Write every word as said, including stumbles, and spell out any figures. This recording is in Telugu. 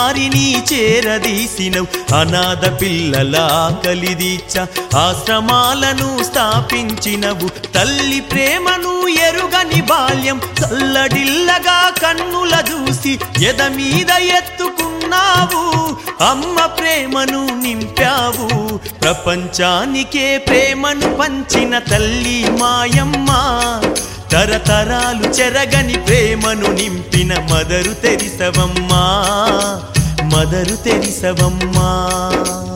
వారిని చేరదీసినవు. అనాథ పిల్లల ఆకలిదీర్చ ఆశ్రమాలను స్థాపించినవు. తల్లి ప్రేమను ఎరుగని బాల్యం చల్లడిల్లగా కన్నుల చూసి ఎద మీద ఎత్తుకున్నావు. అమ్మ ప్రేమను నింపావు. ప్రపంచానికే ప్రేమను పంచిన తల్లి మాయమ్మ. తరతరాలు చెరగని ప్రేమను నింపిన మదరు తెరిసవమ్మా, మదరు తెరిసవమ్మా.